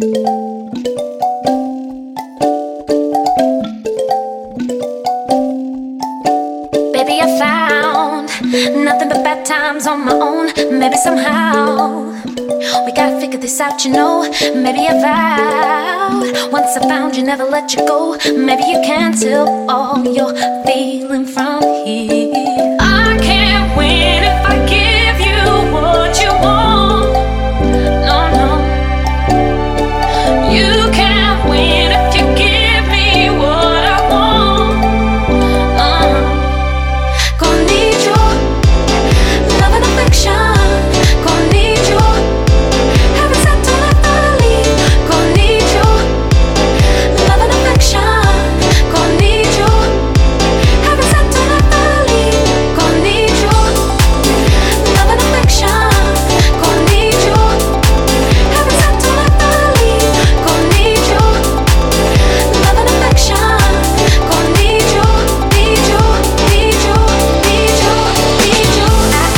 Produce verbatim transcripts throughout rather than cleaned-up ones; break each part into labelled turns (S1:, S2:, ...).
S1: Baby, I found nothing but bad times on my own. Maybe somehow we gotta figure this out, you know. Maybe I vowed once I found you, never let you go. Maybe you can't tell all you're feeling from here. I can't win if I give you what you want. No, no. You can't win if you give me what I want. Uh, Gonna need your love and affection. Gonna need your heaven sent on a valley. Gonna need your love and affection. Gonna need your heaven sent on a valley. Gonna need your love and affection. Gonna need your heaven sent on a valley. Gonna need your love and affection. Gonna need your, need your, need your, need your, need your.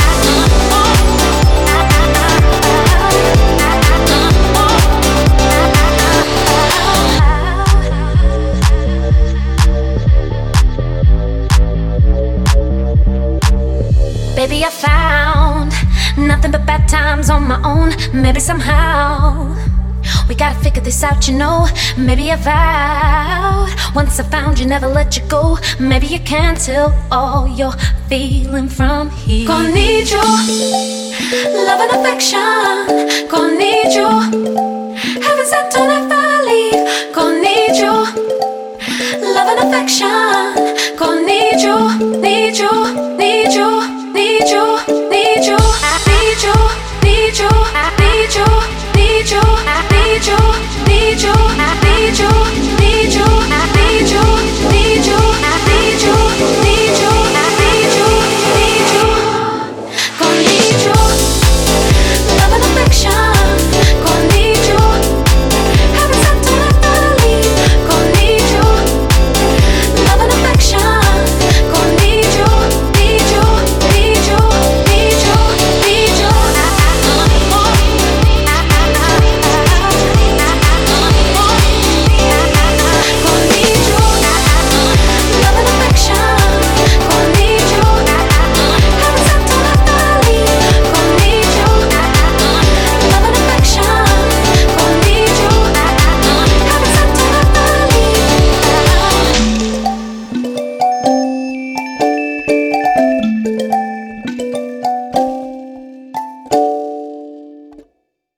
S1: Baby, I found nothing but bad times on my own. Maybe somehow we gotta figure this out, you know. Maybe I vowed once I found you, never let you go. Maybe you can't tell all you're feeling from here. Gonna need your love and affection. Gonna need your heaven sent on a valley. Gonna need your love and affection. Gonna need your, need your, need your, need your, need your, need your, need your, need your, need your, need your, need your, need your, need your.